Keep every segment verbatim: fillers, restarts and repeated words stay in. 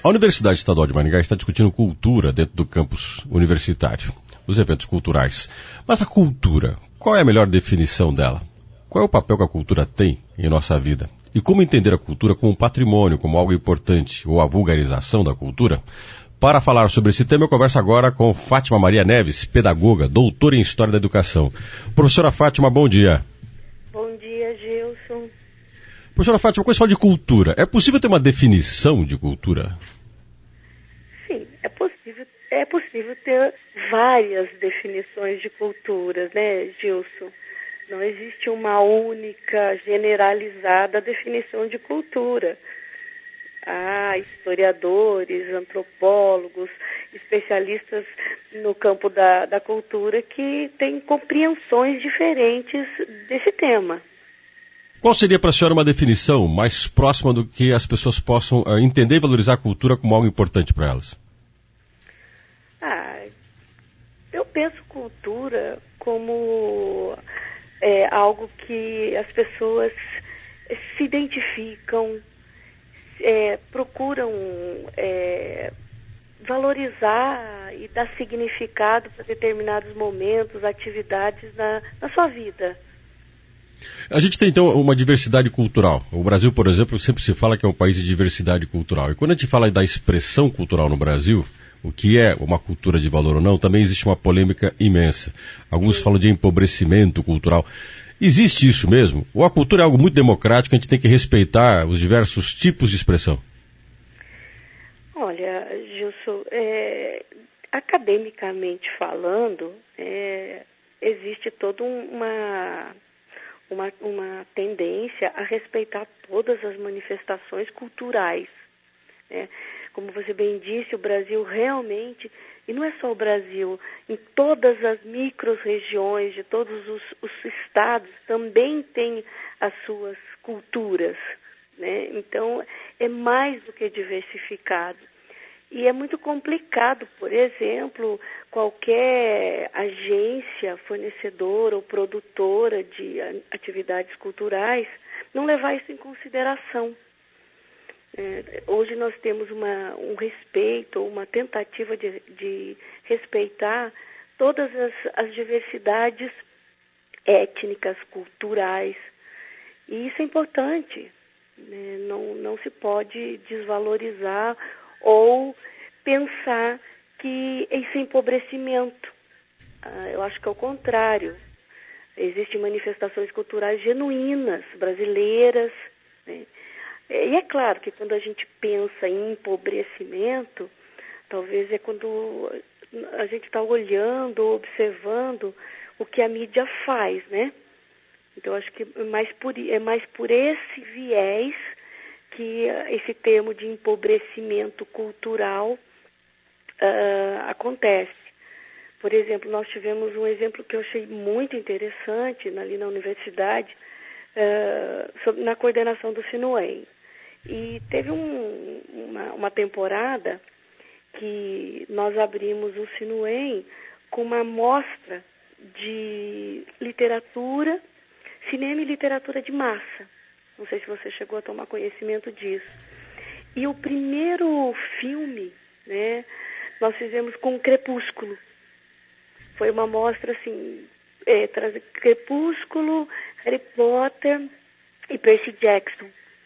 A Universidade Estadual de Maringá está discutindo cultura dentro do campus universitário, os eventos culturais. Mas a cultura, qual é a melhor definição dela? Qual é o papel que a cultura tem em nossa vida? E como entender a cultura como um patrimônio, como algo importante, ou a vulgarização da cultura? Para falar sobre esse tema, eu converso agora com Fátima Maria Neves, pedagoga, doutora em História da Educação. Professora Fátima, bom dia. Bom dia, Gilson. Professora Fátima, quando você fala de cultura, é possível ter uma definição de cultura? Sim, é possível, é possível ter várias definições de culturas, né, Gilson? Não existe uma única, generalizada definição de cultura. Há historiadores, antropólogos, especialistas no campo da, da cultura que têm compreensões diferentes desse tema. Qual seria para a senhora uma definição mais próxima do que as pessoas possam uh, entender e valorizar a cultura como algo importante para elas? Ah, eu penso cultura como é, algo que as pessoas se identificam, é, procuram é, valorizar e dar significado para determinados momentos, atividades na, na sua vida. A gente tem, então, uma diversidade cultural. O Brasil, por exemplo, sempre se fala que é um país de diversidade cultural. E quando a gente fala da expressão cultural no Brasil, o que é uma cultura de valor ou não, também existe uma polêmica imensa. Alguns Sim. falam de empobrecimento cultural. Existe isso mesmo? Ou a cultura é algo muito democrático, a gente tem que respeitar os diversos tipos de expressão? Olha, Gilson, é, academicamente falando, é, existe toda uma... Uma, uma tendência a respeitar todas as manifestações culturais. Né? Como você bem disse, o Brasil realmente, e não é só o Brasil, em todas as micro-regiões de todos os, os estados também tem as suas culturas. Né? Então, é mais do que diversificado. E é muito complicado, por exemplo, qualquer agência fornecedora ou produtora de atividades culturais não levar isso em consideração. É, hoje nós temos uma, um respeito, ou uma tentativa de, de respeitar todas as, as diversidades étnicas, culturais, e isso é importante. Né? Não, não se pode desvalorizar ou pensar que esse empobrecimento. Ah, eu acho que é o contrário. Existem manifestações culturais genuínas, brasileiras. Né? E é claro que quando a gente pensa em empobrecimento, talvez é quando a gente está olhando, observando o que a mídia faz, né? Então, acho que é mais por, é mais por esse viés que esse termo de empobrecimento cultural uh, acontece. Por exemplo, nós tivemos um exemplo que eu achei muito interessante ali na universidade, uh, sobre, na coordenação do Sinuém. E teve um, uma, uma temporada que nós abrimos o Sinuém com uma mostra de literatura, cinema e literatura de massa. Não sei se você chegou a tomar conhecimento disso. E o primeiro filme, né, nós fizemos com Crepúsculo. Foi uma mostra, assim, é, Crepúsculo, Harry Potter e Percy Jackson.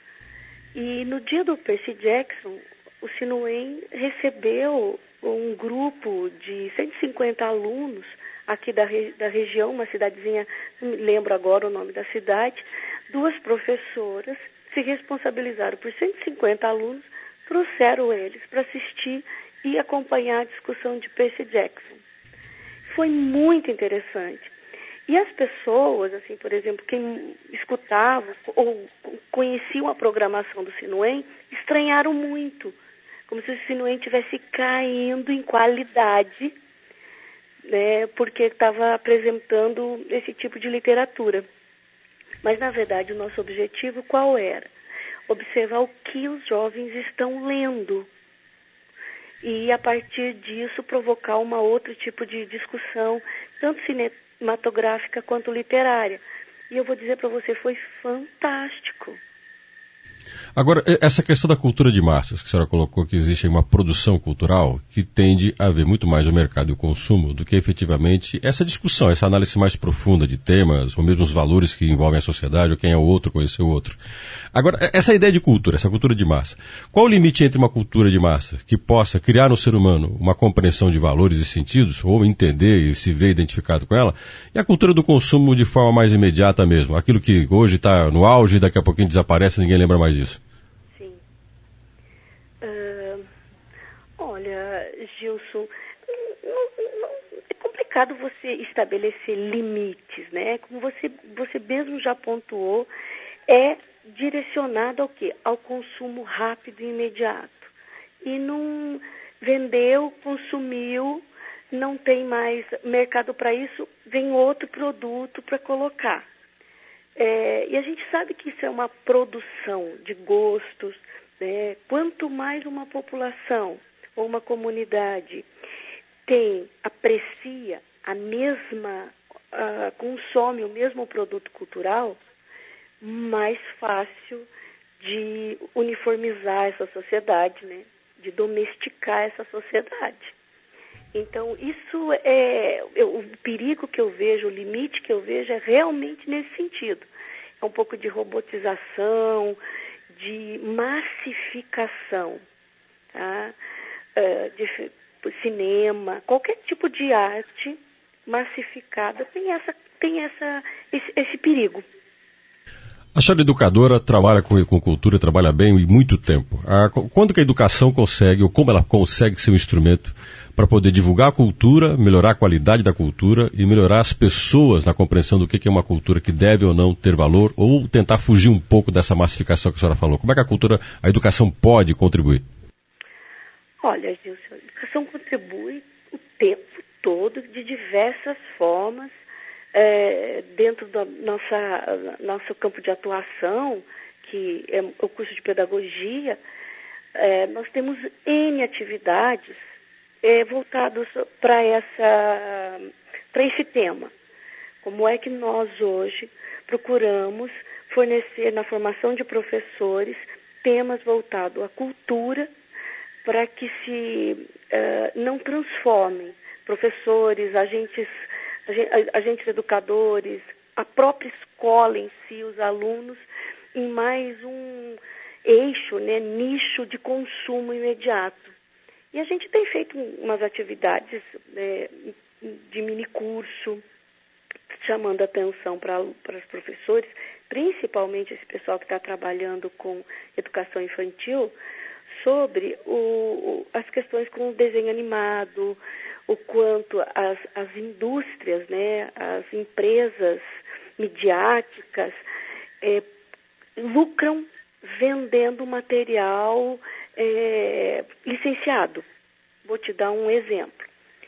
E no dia do Percy Jackson, o Sinuém recebeu um grupo de cento e cinquenta alunos aqui da, re, da região, uma cidadezinha, não me lembro agora o nome da cidade. Duas professoras se responsabilizaram por cento e cinquenta alunos, trouxeram eles para assistir e acompanhar a discussão de Percy Jackson. Foi muito interessante. E as pessoas, assim, por exemplo, quem escutava ou conheciam a programação do Sinuém, estranharam muito, como se o Sinuém estivesse caindo em qualidade, né, porque estava apresentando esse tipo de literatura. Mas, na verdade, o nosso objetivo qual era? Observar o que os jovens estão lendo. E, a partir disso, provocar uma outro tipo de discussão, tanto cinematográfica quanto literária. E eu vou dizer para você, foi fantástico. Agora, essa questão da cultura de massas, que a senhora colocou que existe uma produção cultural que tende a ver muito mais o mercado e o consumo do que efetivamente essa discussão, essa análise mais profunda de temas, ou mesmo os valores que envolvem a sociedade, ou quem é o outro, conhecer o outro. Agora, essa ideia de cultura, essa cultura de massa, qual o limite entre uma cultura de massa que possa criar no ser humano uma compreensão de valores e sentidos, ou entender e se ver identificado com ela, e a cultura do consumo de forma mais imediata mesmo, aquilo que hoje está no auge e daqui a pouquinho desaparece e ninguém lembra mais disso? Sim. Uh, olha, Gilson, não, não, é complicado você estabelecer limites, né? Como você, você mesmo já pontuou, é direcionado ao quê? Ao consumo rápido e imediato. E não vendeu, consumiu, não tem mais mercado para isso, vem outro produto para colocar. É, e a gente sabe que isso é uma produção de gostos, né? Quanto mais uma população ou uma comunidade tem, aprecia a mesma, uh, consome o mesmo produto cultural, mais fácil de uniformizar essa sociedade, né? De domesticar essa sociedade. Então, isso é, eu, o perigo que eu vejo, o limite que eu vejo é realmente nesse sentido. É um pouco de robotização, de massificação, tá? Uh, de cinema, qualquer tipo de arte massificada tem, essa, tem essa, esse, esse perigo. A senhora educadora trabalha com, com cultura, trabalha bem e muito tempo. Ah, quando que a educação consegue, ou como ela consegue ser um instrumento para poder divulgar a cultura, melhorar a qualidade da cultura e melhorar as pessoas na compreensão do que é uma cultura que deve ou não ter valor, ou tentar fugir um pouco dessa massificação que a senhora falou? Como é que a cultura, a educação pode contribuir? Olha, Gilson, a educação contribui o tempo todo, de diversas formas. É, dentro do nossa, nosso campo de atuação, que é o curso de pedagogia, é, nós temos N atividades é, voltadas para essa, para esse tema. Como é que nós hoje procuramos fornecer na formação de professores temas voltados à cultura para que se uh, não transformem professores, agentes agentes educadores, a própria escola em si, os alunos, em mais um eixo, né, nicho de consumo imediato. E a gente tem feito umas atividades né, de minicurso, chamando atenção para os professores, principalmente esse pessoal que está trabalhando com educação infantil, sobre o, as questões com o desenho animado, o quanto as, as indústrias, né, as empresas midiáticas é, lucram vendendo material é, licenciado. Vou te dar um exemplo.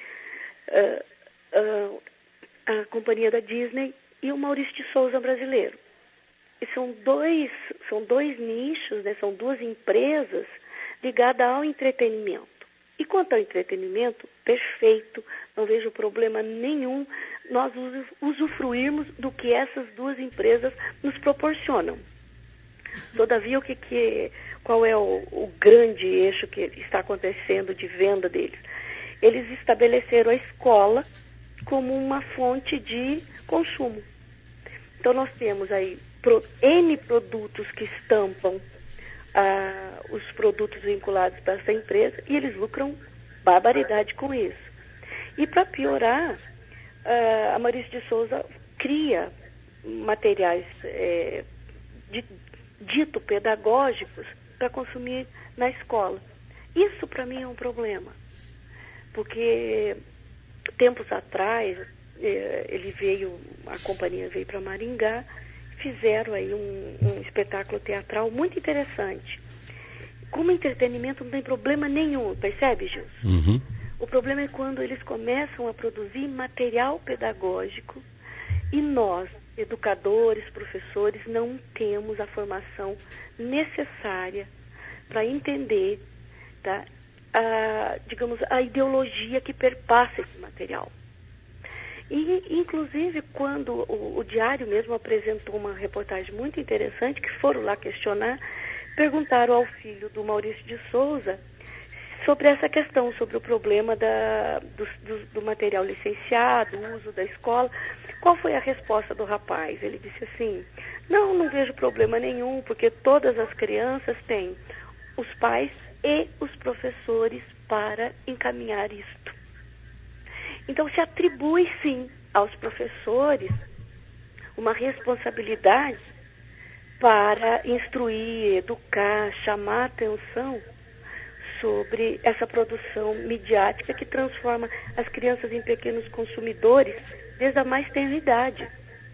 Uh, uh, a companhia da Disney e o Maurício de Souza brasileiro. E são dois, são dois nichos, né, são duas empresas ligadas ao entretenimento. E quanto ao entretenimento, perfeito, não vejo problema nenhum nós usufruirmos do que essas duas empresas nos proporcionam. Todavia, o que, que, qual é o, o grande eixo que está acontecendo de venda deles? Eles estabeleceram a escola como uma fonte de consumo. Então, nós temos aí pro, N produtos que estampam Ah, os produtos vinculados para essa empresa e eles lucram barbaridade com isso. E para piorar, ah, a Maurício de Souza cria materiais é, de, dito pedagógicos para consumir na escola. Isso para mim é um problema, porque tempos atrás é, ele veio, a companhia veio para Maringá, fizeram aí um, um espetáculo teatral muito interessante. Como entretenimento não tem problema nenhum, percebe, Gilson? Uhum. O problema é quando eles começam a produzir material pedagógico e nós, educadores, professores, não temos a formação necessária para entender, tá, a, digamos, a ideologia que perpassa esse material. E, inclusive, quando o, o Diário mesmo apresentou uma reportagem muito interessante, que foram lá questionar perguntaram ao filho do Maurício de Souza sobre essa questão, sobre o problema da, do, do, do material licenciado, o uso da escola. Qual foi a resposta do rapaz? Ele disse assim: não, não vejo problema nenhum, porque todas as crianças têm os pais e os professores para encaminhar isto. Então se atribui sim aos professores uma responsabilidade para instruir, educar, chamar atenção sobre essa produção midiática que transforma as crianças em pequenos consumidores desde a mais tenra idade.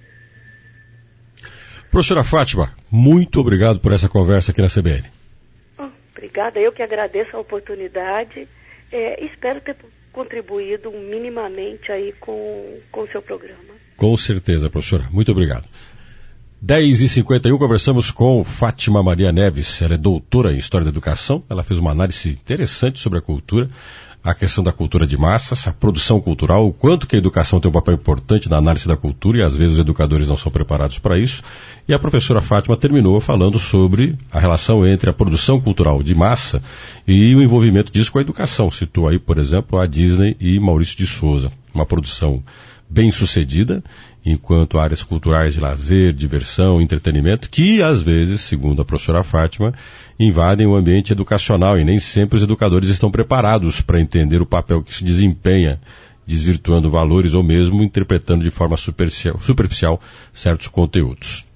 Professora Fátima, muito obrigado por essa conversa aqui na C B N. Oh, obrigada, eu que agradeço a oportunidade. É, espero ter contribuído minimamente aí com o seu programa. Com certeza, professora. Muito obrigado. dez e cinquenta e um, conversamos com Fátima Maria Neves. Ela é doutora em História da Educação. Ela fez uma análise interessante sobre a cultura, a questão da cultura de massas, a produção cultural, o quanto que a educação tem um papel importante na análise da cultura e às vezes os educadores não são preparados para isso. E a professora Fátima terminou falando sobre a relação entre a produção cultural de massa e o envolvimento disso com a educação. Citou aí, por exemplo, a Disney e Maurício de Souza. Uma produção bem sucedida, enquanto áreas culturais de lazer, diversão, entretenimento, que às vezes, segundo a professora Fátima, invadem o ambiente educacional e nem sempre os educadores estão preparados para entender o papel que se desempenha, desvirtuando valores ou mesmo interpretando de forma superficial, superficial certos conteúdos.